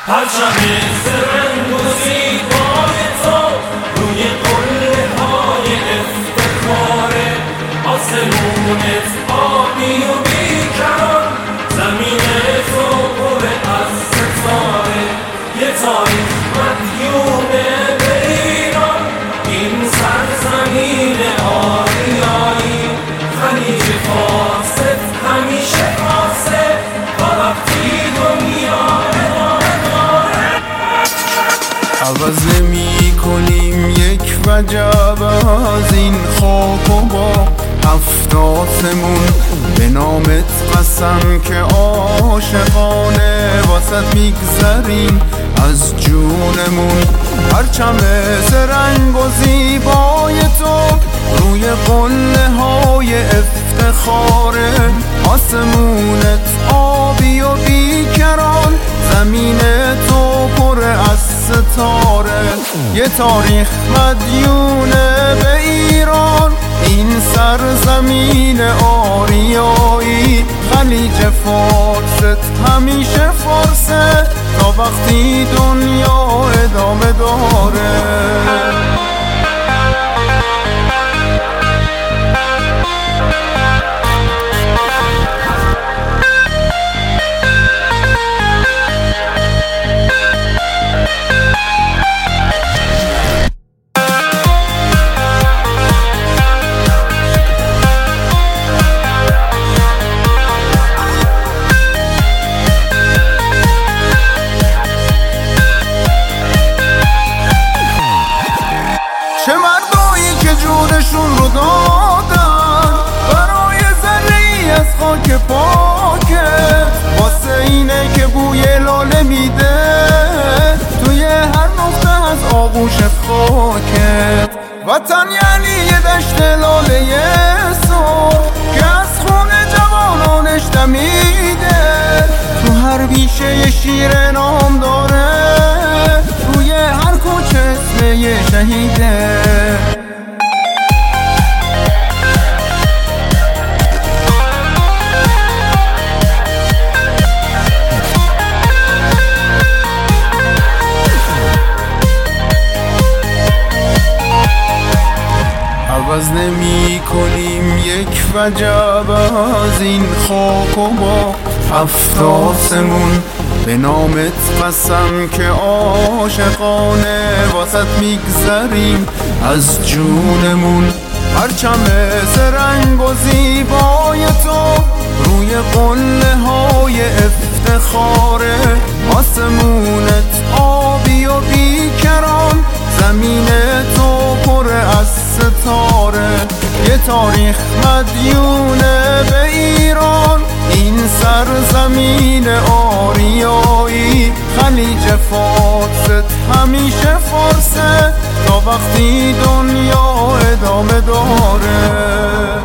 پرچم زرنگ و زیبای تو روی قله‌های افتخاره، آسمونت آبی و بیکران، زمین تو پر از ستاره. یه تاریخ مدیونه به ایران، این سرزمین آریایی. خلیج فارست همیشه خاصه تا وقتی دنیا ادامه داره. عوض نمی کنیم یک وجب از این خاک و با هفت آسمون، به نامت قسم که عاشقانه واسط میگذریم از جونمون. پرچم زرنگ و زیبای تو روی قله های افتخاره، آسمونت آبی و بیکران، زمین تو پر از ستاره. یه تاریخ مدیونه به ایران، این سرزمین آریایی. خلیج فارست همیشه فارسه تا وقتی دنیا ادامه داره. چه مردایی که جونشون رو دادن برای ذره‌ای از خاک پاکت، واسه اینه که بوی لاله میده توی هر نقطه از آغوش خاکت. وطن یعنی یه دشت لاله سرخ که از خون جوانانش دمیده، تو هر بیشه یه شیر نام داره، روی هر کوچه اسم یه شهیده. عوض نمی کنیم یک وجب از این خاک و با هفت آسمون، به نامت قسم که عاشقانه واسط میگذریم از جونمون. پرچم زرنگ و زیبای تو روی قله های افتخاره، آسمونت آبی و بیکران، زمین تو پر از ستاره. یه تاریخ مدیونه به ایران، این سرزمین آریایی. خلیج فارست همیشه فارسه تا وقتی دنیا ادامه داره.